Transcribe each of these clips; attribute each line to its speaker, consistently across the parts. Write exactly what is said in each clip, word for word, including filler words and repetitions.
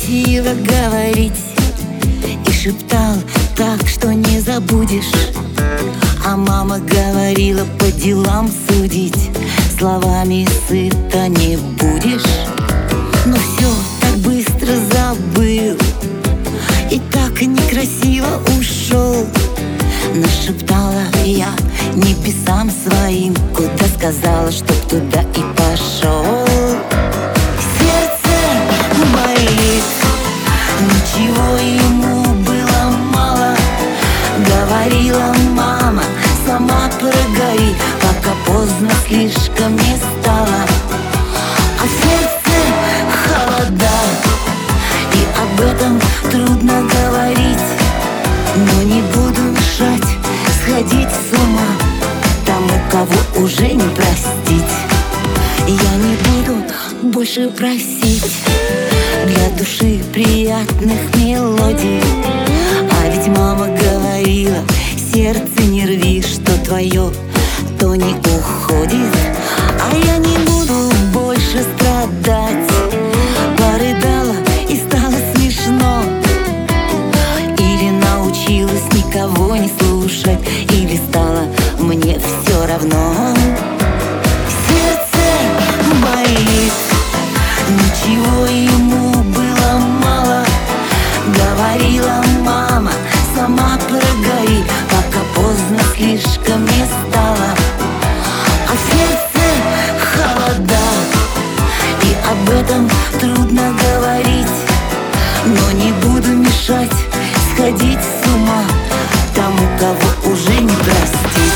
Speaker 1: красиво говорить, и шептал так, что не забудешь. А мама говорила по делам судить, словами сыта не будешь. Но все так быстро забыл и так некрасиво ушел. Нашептала я небесам своим, куда сказала, чтоб туда и пошел. Сердце болит, ничего ему было мало. Говорила мама, сама прогори, пока поздно слишком не стало. А в сердце холода, и об этом трудно говорить. Но не буду мешать сходить с ума тому, кого уже не простить. Я не буду больше просить для души приятных мелодий. А ведь мама говорила, сердце не рви, что твое, то не уходит. А я не буду больше страдать. Порыдала и стало смешно. Или научилась никого не слушать, или стало мне все равно. Сердце болит, ничего ему было мало. Говорила мама, сама прогори, пока поздно слишком не стало. А в сердце холода, и об этом трудно говорить. Но не буду мешать сходить с ума тому, кого уже не простить.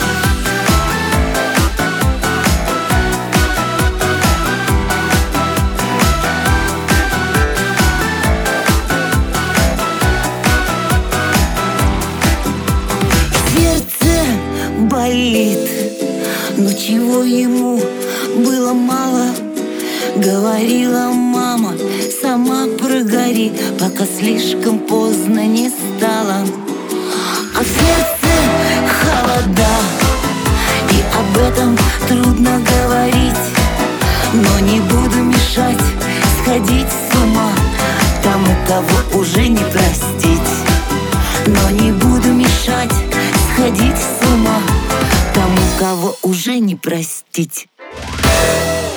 Speaker 1: Сердце болит, но чего ему было мало. Говорила мама, сама прогори, пока слишком поздно не стало. А в сердце холода, и об этом трудно говорить. Но не буду мешать сходить с ума тому, кого уже не простить. Но не буду мешать сходить с ума тому, кого уже не простить.